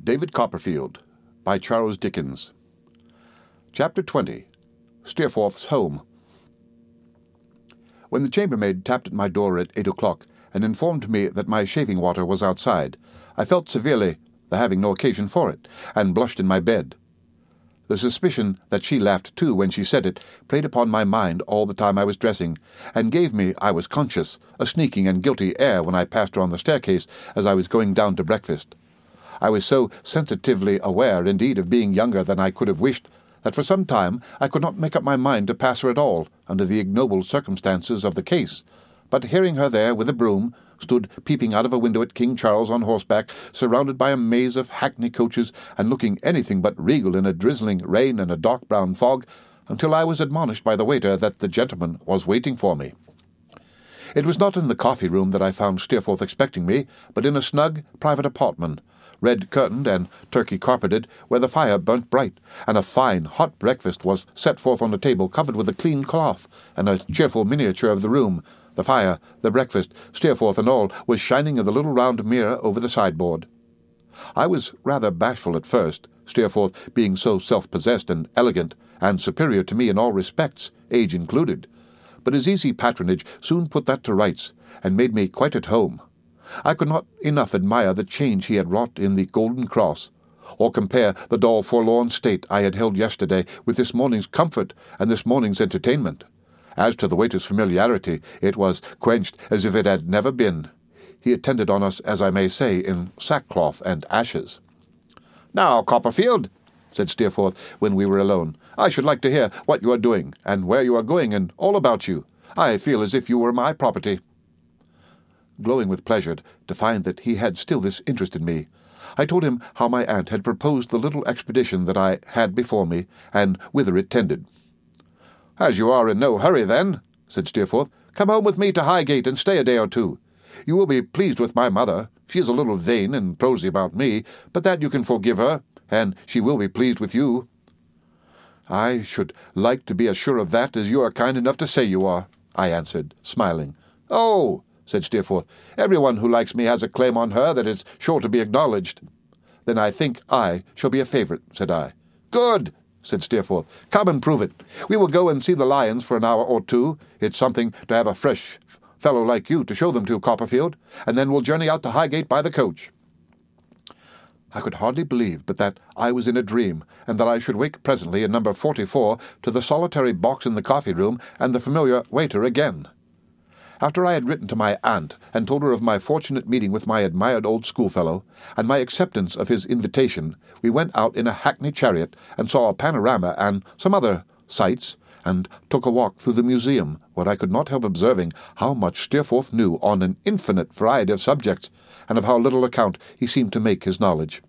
David Copperfield, by Charles Dickens. Chapter 20. Steerforth's Home. When the chambermaid tapped at my door at 8 o'clock and informed me that my shaving water was outside, I felt severely the having no occasion for it, and blushed in my bed. The suspicion that she laughed too when she said it preyed upon my mind all the time I was dressing, and gave me, I was conscious, a sneaking and guilty air when I passed her on the staircase as I was going down to breakfast. I was so sensitively aware, indeed, of being younger than I could have wished, that for some time I could not make up my mind to pass her at all, under the ignoble circumstances of the case. But hearing her there with a broom, stood peeping out of a window at King Charles on horseback, surrounded by a maze of hackney coaches, and looking anything but regal in a drizzling rain and a dark brown fog, until I was admonished by the waiter that the gentleman was waiting for me. It was not in the coffee-room that I found Steerforth expecting me, but in a snug private apartment, red-curtained and turkey-carpeted, where the fire burnt bright, and a fine hot breakfast was set forth on a table covered with a clean cloth, and a cheerful miniature of the room. The fire, the breakfast, Steerforth and all, was shining in the little round mirror over the sideboard. I was rather bashful at first, Steerforth being so self-possessed and elegant, and superior to me in all respects, age included. But his easy patronage soon put that to rights, and made me quite at home. I could not enough admire the change he had wrought in the Golden Cross, or compare the dull forlorn state I had held yesterday with this morning's comfort and this morning's entertainment. As to the waiter's familiarity, it was quenched as if it had never been. He attended on us, as I may say, in sackcloth and ashes. "Now, Copperfield," said Steerforth when we were alone, "I should like to hear what you are doing, and where you are going, and all about you. I feel as if you were my property." Glowing with pleasure to find that he had still this interest in me, I told him how my aunt had proposed the little expedition that I had before me, and whither it tended. "As you are in no hurry, then," said Steerforth, "come home with me to Highgate and stay a day or two. You will be pleased with my mother. She is a little vain and prosy about me, but that you can forgive her, and she will be pleased with you." "I should like to be as sure of that as you are kind enough to say you are," I answered, smiling. "Oh," said Steerforth, "everyone who likes me has a claim on her that is sure to be acknowledged." "Then I think I shall be a favourite," said I. "Good," said Steerforth. "Come and prove it. We will go and see the lions for an hour or two. It's something to have a fresh fellow like you to show them to, Copperfield, and then we'll journey out to Highgate by the coach." I could hardly believe but that I was in a dream, and that I should wake presently in number 44 to the solitary box in the coffee-room and the familiar waiter again. After I had written to my aunt and told her of my fortunate meeting with my admired old schoolfellow, and my acceptance of his invitation, we went out in a hackney chariot and saw a panorama and some other sights, and took a walk through the museum, where I could not help observing how much Steerforth knew on an infinite variety of subjects, and of how little account he seemed to make his knowledge.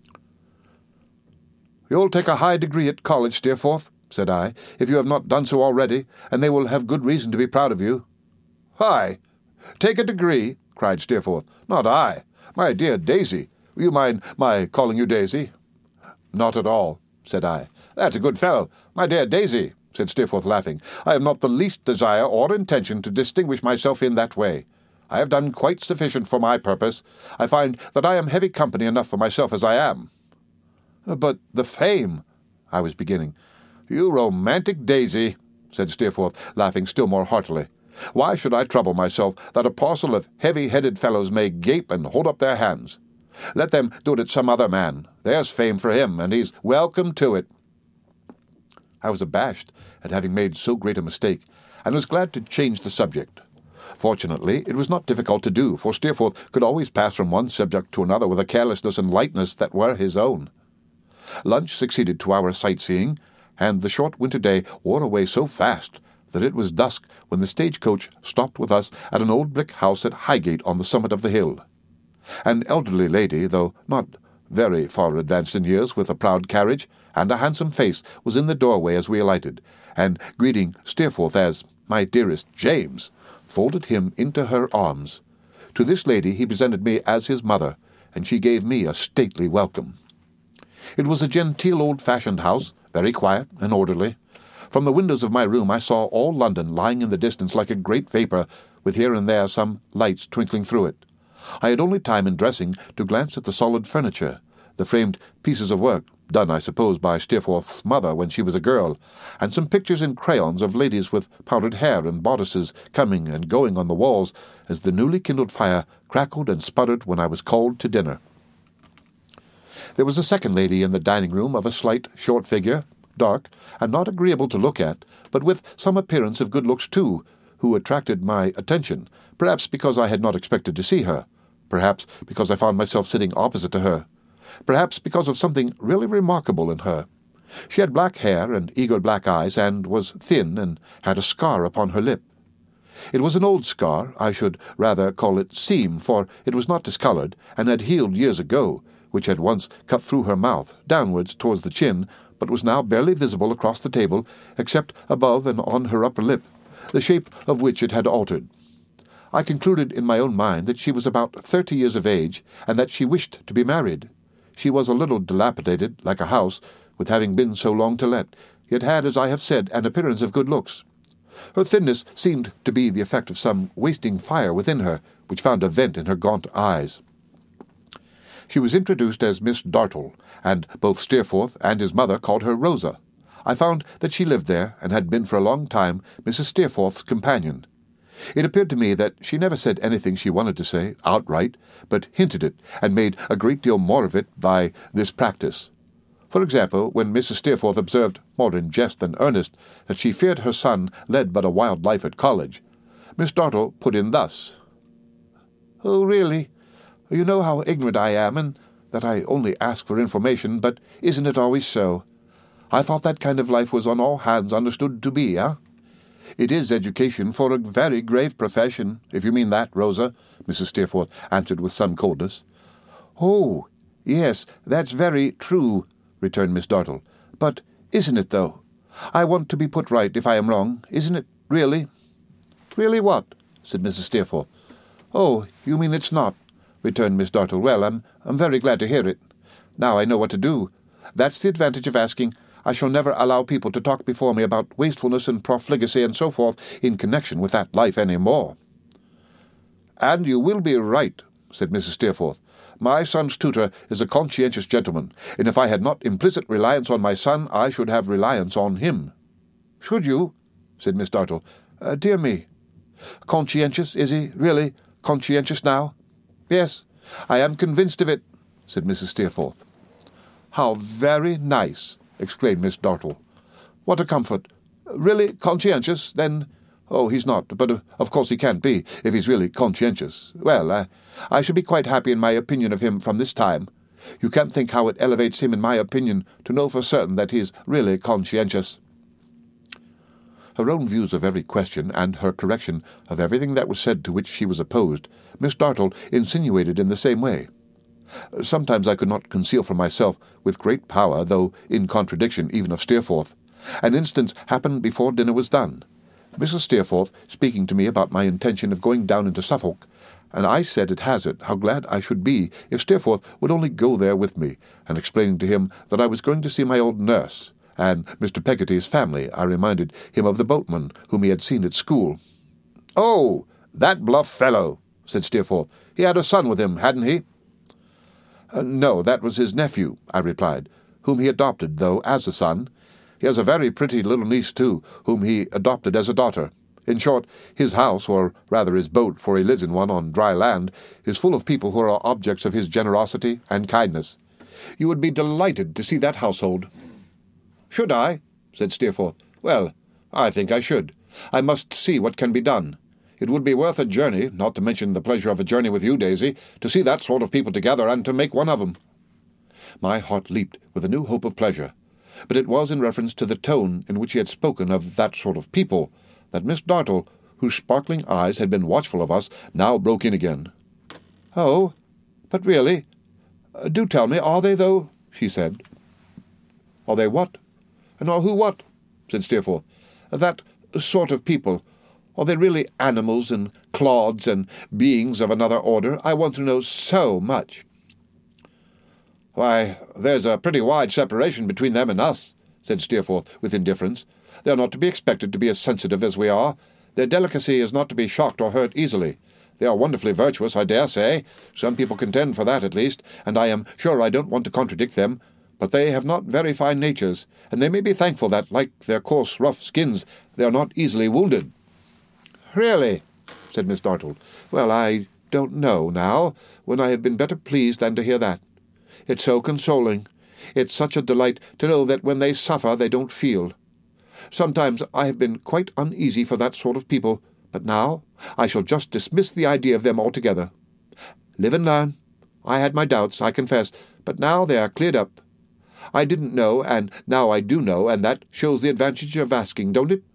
"You'll take a high degree at college, Steerforth," said I, "if you have not done so already, and they will have good reason to be proud of you." "Hi! Take a degree?" cried Steerforth. "Not I. My dear Daisy. Will you mind my calling you Daisy?" "Not at all," said I. "That's a good fellow. My dear Daisy," said Steerforth, laughing, "I have not the least desire or intention to distinguish myself in that way. I have done quite sufficient for my purpose. I find that I am heavy company enough for myself as I am." "But the fame—" I was beginning. "You romantic Daisy," said Steerforth, laughing still more heartily. "Why should I trouble myself that a parcel of heavy-headed fellows may gape and hold up their hands? Let them do it at some other man. There's fame for him, and he's welcome to it." I was abashed at having made so great a mistake, and was glad to change the subject. Fortunately, it was not difficult to do, for Steerforth could always pass from one subject to another with a carelessness and lightness that were his own. Lunch succeeded to our sightseeing, and the short winter day wore away so fast that it was dusk when the stagecoach stopped with us at an old brick house at Highgate on the summit of the hill. An elderly lady, though not very far advanced in years, with a proud carriage and a handsome face, was in the doorway as we alighted, and, greeting Steerforth as "my dearest James," folded him into her arms. To this lady he presented me as his mother, and she gave me a stately welcome. It was a genteel old-fashioned house, very quiet and orderly. From the windows of my room I saw all London lying in the distance like a great vapour, with here and there some lights twinkling through it. I had only time in dressing to glance at the solid furniture, the framed pieces of work, done, I suppose, by Steerforth's mother when she was a girl, and some pictures in crayons of ladies with powdered hair and bodices coming and going on the walls as the newly kindled fire crackled and sputtered when I was called to dinner. There was a second lady in the dining-room of a slight, short figure, dark, and not agreeable to look at, but with some appearance of good looks too, who attracted my attention, perhaps because I had not expected to see her, perhaps because I found myself sitting opposite to her, perhaps because of something really remarkable in her. She had black hair and eager black eyes, and was thin, and had a scar upon her lip. It was an old scar, I should rather call it seam, for it was not discoloured, and had healed years ago, which had once cut through her mouth, downwards towards the chin, but was now barely visible across the table, except above and on her upper lip, the shape of which it had altered. I concluded in my own mind that she was about 30 years of age, and that she wished to be married. She was a little dilapidated, like a house, with having been so long to let, yet had, as I have said, an appearance of good looks. Her thinness seemed to be the effect of some wasting fire within her, which found a vent in her gaunt eyes. She was introduced as Miss Dartle, and both Steerforth and his mother called her Rosa. I found that she lived there, and had been for a long time Mrs. Steerforth's companion. It appeared to me that she never said anything she wanted to say, outright, but hinted it, and made a great deal more of it by this practice. For example, when Mrs. Steerforth observed, more in jest than earnest, that she feared her son led but a wild life at college, Miss Dartle put in thus: "Oh, really? You know how ignorant I am, and that I only ask for information, but isn't it always so? I thought that kind of life was on all hands understood to be, It is education for a very grave profession, if you mean that, Rosa," Mrs. Steerforth answered with some coldness. "Oh, yes, that's very true," returned Miss Dartle. "But isn't it, though? I want to be put right if I am wrong, isn't it, really?" "Really what?" said Mrs. Steerforth. "Oh, you mean it's not," returned Miss Dartle. "Well, I'm very glad to hear it. Now I know what to do. That's the advantage of asking. I shall never allow people to talk before me about wastefulness and profligacy and so forth in connection with that life any more." "And you will be right," said Mrs. Steerforth. "My son's tutor is a conscientious gentleman, and if I had not implicit reliance on my son, I should have reliance on him." "Should you?" said Miss Dartle. "Dear me. Conscientious, is he, really? Conscientious now?" "Yes, I am convinced of it," said Mrs. Steerforth. "How very nice!" exclaimed Miss Dartle. "What a comfort! Really conscientious, then? Oh, he's not, but of course he can't be, if he's really conscientious. Well, I should be quite happy in my opinion of him from this time. You can't think how it elevates him in my opinion to know for certain that he's really conscientious." Her own views of every question, and her correction of everything that was said to which she was opposed, Miss Dartle insinuated in the same way. Sometimes I could not conceal from myself, with great power, though in contradiction even of Steerforth. An instance happened before dinner was done. Mrs. Steerforth speaking to me about my intention of going down into Suffolk, and I said at hazard how glad I should be if Steerforth would only go there with me, and explaining to him that I was going to see my old nurse, and Mr. Peggotty's family, I reminded him of the boatman whom he had seen at school. "Oh, that bluff fellow," said Steerforth. "He had a son with him, hadn't he?" "No, that was his nephew," I replied, "whom he adopted, though, as a son. He has a very pretty little niece, too, whom he adopted as a daughter. In short, his house, or rather his boat, for he lives in one on dry land, is full of people who are objects of his generosity and kindness. You would be delighted to see that household." "Should I?" said Steerforth. "Well, I think I should. I must see what can be done. It would be worth a journey, not to mention the pleasure of a journey with you, Daisy, to see that sort of people together and to make one of 'em." My heart leaped with a new hope of pleasure, but it was in reference to the tone in which he had spoken of that sort of people that Miss Dartle, whose sparkling eyes had been watchful of us, now broke in again. "Oh, but really? Do tell me, are they, though?" she said. "Are they what? No, who what?" said Steerforth. "That sort of people. Are they really animals and clods and beings of another order? I want to know so much." "Why, there's a pretty wide separation between them and us," said Steerforth with indifference. "They're not to be expected to be as sensitive as we are. Their delicacy is not to be shocked or hurt easily. They are wonderfully virtuous, I dare say. Some people contend for that, at least, and I am sure I don't want to contradict them. But they have not very fine natures, and they may be thankful that, like their coarse, rough skins, they are not easily wounded." "Really?" said Miss Dartle. "Well, I don't know now, when I have been better pleased than to hear that. It's so consoling. It's such a delight to know that when they suffer they don't feel. Sometimes I have been quite uneasy for that sort of people, but now I shall just dismiss the idea of them altogether. Live and learn. I had my doubts, I confess, but now they are cleared up. I didn't know, and now I do know, and that shows the advantage of asking, don't it?"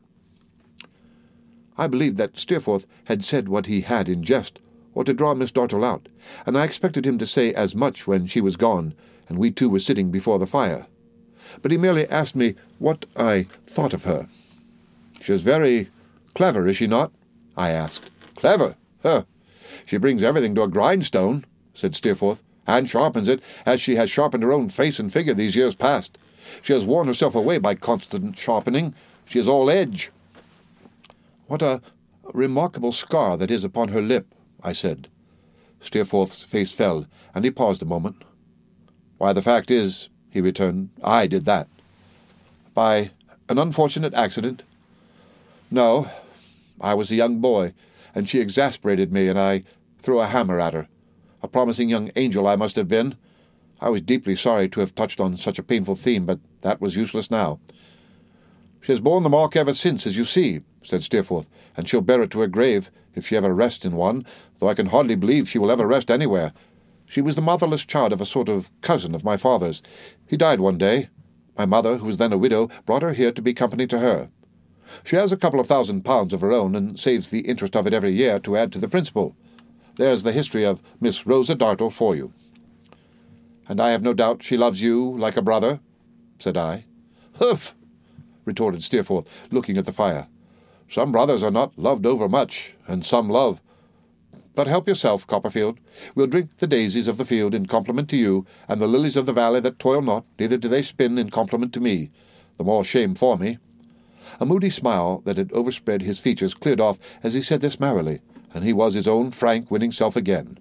I believed that Steerforth had said what he had in jest, or to draw Miss Dartle out, and I expected him to say as much when she was gone, and we two were sitting before the fire. But he merely asked me what I thought of her. "She is very clever, is she not?" I asked. "Clever? Huh! She brings everything to a grindstone," said Steerforth, "and sharpens it, as she has sharpened her own face and figure these years past. She has worn herself away by constant sharpening. She is all edge." "What a remarkable scar that is upon her lip," I said. Steerforth's face fell, and he paused a moment. "Why, the fact is," he returned, "I did that." "By an unfortunate accident?" "No. I was a young boy, and she exasperated me, and I threw a hammer at her. A promising young angel I must have been. I was deeply sorry to have touched on such a painful theme, but that was useless now." "She has borne the mark ever since, as you see," said Steerforth, "and she'll bear it to her grave, if she ever rests in one, though I can hardly believe she will ever rest anywhere. She was the motherless child of a sort of cousin of my father's. He died one day. My mother, who was then a widow, brought her here to be company to her. She has a couple of £1,000 of her own, and saves the interest of it every year to add to the principal. There's the history of Miss Rosa Dartle for you." "And I have no doubt she loves you like a brother?" said I. "Humph!" retorted Steerforth, looking at the fire. "Some brothers are not loved overmuch, and some love. But help yourself, Copperfield. We'll drink the daisies of the field in compliment to you, and the lilies of the valley that toil not, neither do they spin, in compliment to me. The more shame for me." A moody smile that had overspread his features cleared off as he said this merrily, and he was his own frank, winning self again.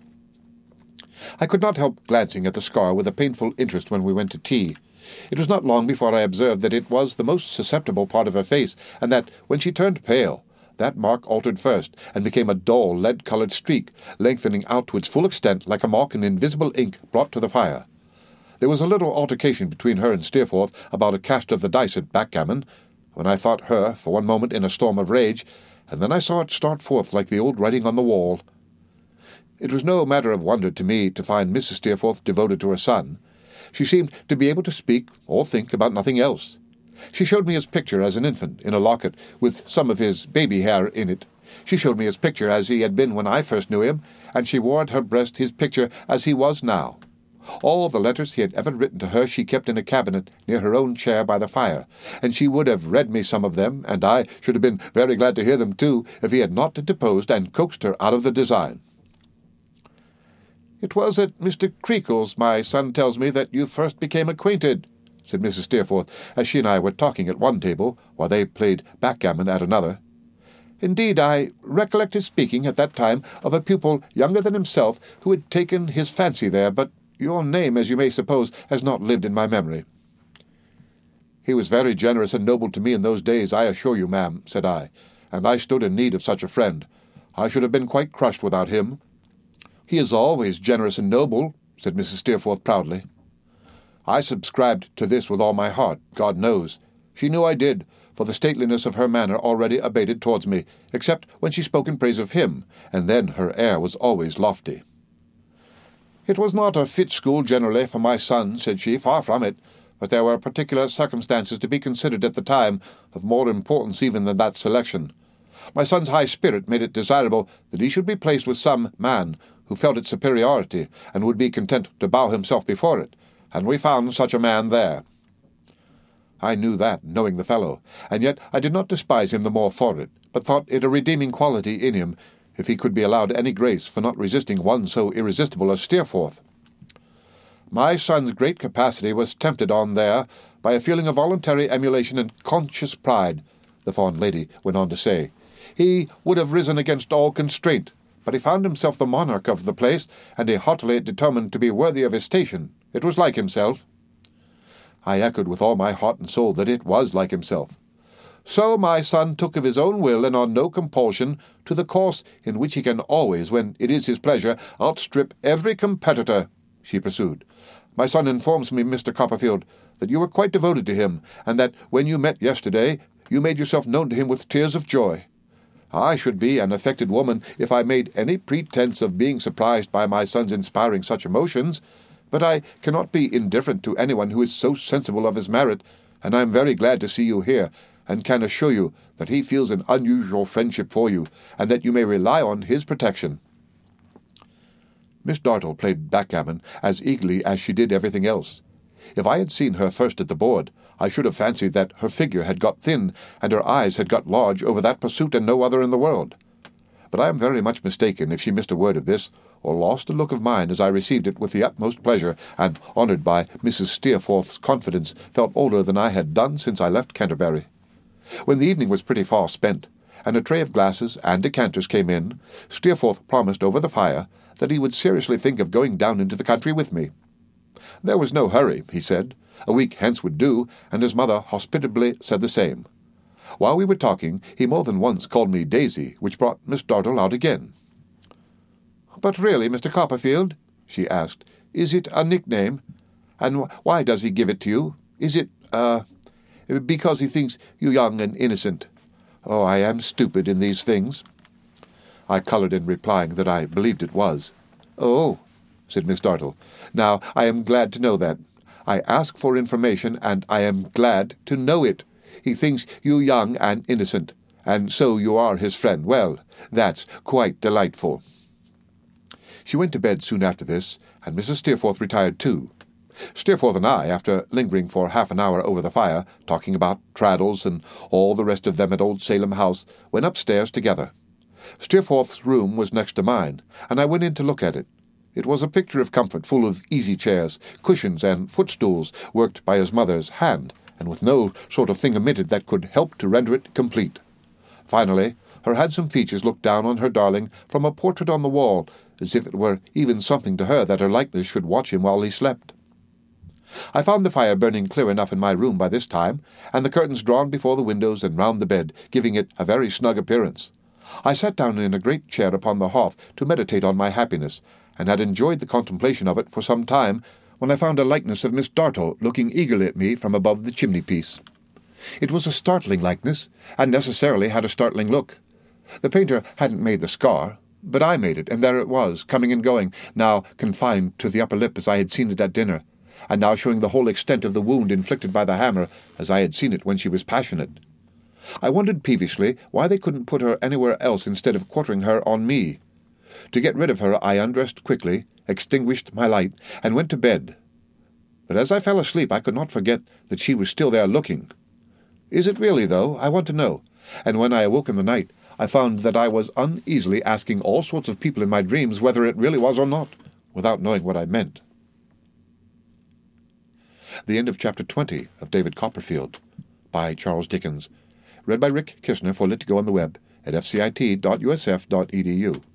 I could not help glancing at the scar with a painful interest when we went to tea. It was not long before I observed that it was the most susceptible part of her face, and that, when she turned pale, that mark altered first, and became a dull, lead-coloured streak, lengthening out to its full extent like a mark in invisible ink brought to the fire. There was a little altercation between her and Steerforth about a cast of the dice at backgammon, when I thought her, for one moment, in a storm of rage, and then I saw it start forth like the old writing on the wall. It was no matter of wonder to me to find Mrs. Steerforth devoted to her son. She seemed to be able to speak or think about nothing else. She showed me his picture as an infant, in a locket, with some of his baby hair in it. She showed me his picture as he had been when I first knew him, and she wore at her breast his picture as he was now. All the letters he had ever written to her she kept in a cabinet near her own chair by the fire, and she would have read me some of them, and I should have been very glad to hear them too, if he had not interposed and coaxed her out of the design. "It was at Mr. Creakle's, my son tells me, that you first became acquainted," said Mrs. Steerforth, as she and I were talking at one table, while they played backgammon at another. "Indeed, I recollect his speaking at that time of a pupil younger than himself who had taken his fancy there, but your name, as you may suppose, has not lived in my memory." "He was very generous and noble to me in those days, I assure you, ma'am," said I, "and I stood in need of such a friend. I should have been quite crushed without him." "He is always generous and noble," said Mrs. Steerforth proudly. I subscribed to this with all my heart, God knows. She knew I did, for the stateliness of her manner already abated towards me, except when she spoke in praise of him, and then her air was always lofty. "It was not a fit school generally for my son," said she, "far from it, but there were particular circumstances to be considered at the time, of more importance even than that selection. My son's high spirit made it desirable that he should be placed with some man who felt its superiority, and would be content to bow himself before it, and we found such a man there." I knew that, knowing the fellow, and yet I did not despise him the more for it, but thought it a redeeming quality in him, if he could be allowed any grace for not resisting one so irresistible as Steerforth. My son's great capacity was tempted on there by a feeling of voluntary emulation and conscious pride, the fond lady went on to say. He would have risen against all constraint, but he found himself the monarch of the place, and he heartily determined to be worthy of his station. It was like himself. I echoed with all my heart and soul that it was like himself. So my son took of his own will, and on no compulsion, to the course in which he can always, when it is his pleasure, outstrip every competitor, she pursued. My son informs me, Mr. Copperfield, that you were quite devoted to him, and that when you met yesterday, you made yourself known to him with tears of joy. I should be an affected woman if I made any pretense of being surprised by my son's inspiring such emotions, but I cannot be indifferent to anyone who is so sensible of his merit, and I am very glad to see you here, and can assure you that he feels an unusual friendship for you, and that you may rely on his protection. Miss Dartle played backgammon as eagerly as she did everything else. If I had seen her first at the board, I should have fancied that her figure had got thin, and her eyes had got large over that pursuit and no other in the world. But I am very much mistaken if she missed a word of this, or lost a look of mine as I received it with the utmost pleasure, and, honoured by Mrs. Steerforth's confidence, felt older than I had done since I left Canterbury. When the evening was pretty far spent, and a tray of glasses and decanters came in, Steerforth promised over the fire that he would seriously think of going down into the country with me. There was no hurry, he said. A week hence would do, and his mother hospitably said the same. While we were talking, he more than once called me Daisy, which brought Miss Dartle out again. "But really, Mr. Copperfield," she asked, "is it a nickname? And why does he give it to you? Is it, because he thinks you young and innocent? Oh, I am stupid in these things." I coloured in replying that I believed it was. "Oh," said Miss Dartle. "Now, I am glad to know that. I ask for information, and I am glad to know it. He thinks you young and innocent, and so you are his friend. Well, that's quite delightful." She went to bed soon after this, and Mrs. Steerforth retired too. Steerforth and I, after lingering for half an hour over the fire, talking about Traddles and all the rest of them at Old Salem House, went upstairs together. Steerforth's room was next to mine, and I went in to look at it. It was a picture of comfort, full of easy chairs, cushions, and footstools, worked by his mother's hand, and with no sort of thing omitted that could help to render it complete. Finally, her handsome features looked down on her darling from a portrait on the wall, as if it were even something to her that her likeness should watch him while he slept. I found the fire burning clear enough in my room by this time, and the curtains drawn before the windows and round the bed, giving it a very snug appearance. I sat down in a great chair upon the hearth to meditate on my happiness, and had enjoyed the contemplation of it for some time, when I found a likeness of Miss Dartle looking eagerly at me from above the chimney-piece. It was a startling likeness, and necessarily had a startling look. The painter hadn't made the scar, but I made it, and there it was, coming and going, now confined to the upper lip as I had seen it at dinner, and now showing the whole extent of the wound inflicted by the hammer, as I had seen it when she was passionate. I wondered peevishly why they couldn't put her anywhere else instead of quartering her on me. To get rid of her, I undressed quickly, extinguished my light, and went to bed. But as I fell asleep, I could not forget that she was still there looking. Is it really, though? I want to know. And when I awoke in the night, I found that I was uneasily asking all sorts of people in my dreams whether it really was or not, without knowing what I meant. The end of Chapter 20 of David Copperfield, by Charles Dickens. Read by Rick Kishner for Lit2Go on the web at fcit.usf.edu.